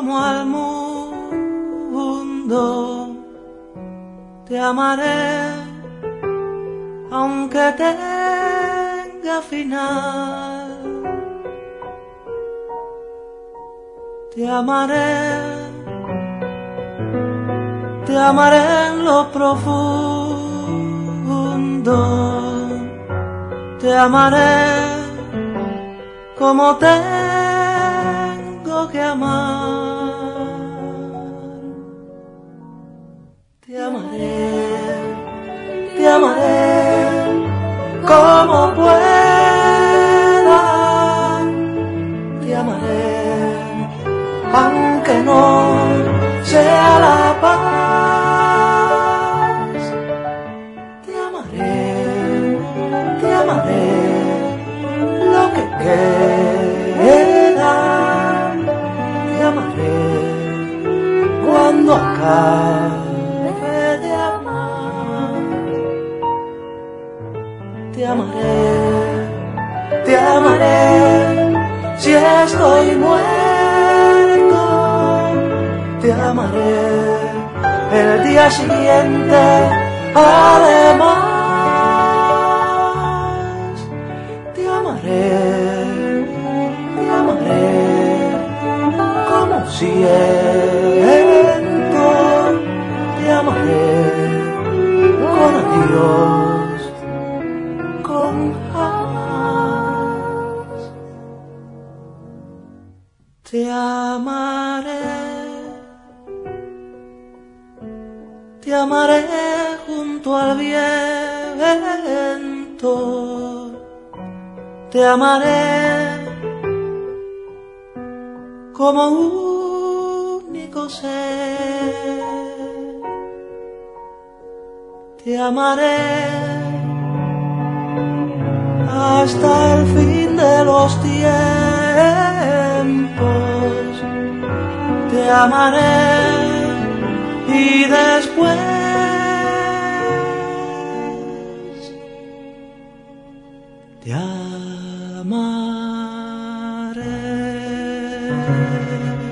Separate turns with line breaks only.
como al mundo, te amaré aunque tenga final. Te amaré en lo profundo, te amaré como tengo que amar. Te amaré como pueda, te amaré aunque no sea la paz. Te amaré lo que queda, te amaré cuando acabe de amar. Te amaré si estoy muerto, te amaré el día siguiente además. Te amaré como siento, te amaré con adiós, con jamás. Te amaré junto al viento, te amaré como único ser, te amaré hasta el fin de los tiempos, te amaré y después te amaré.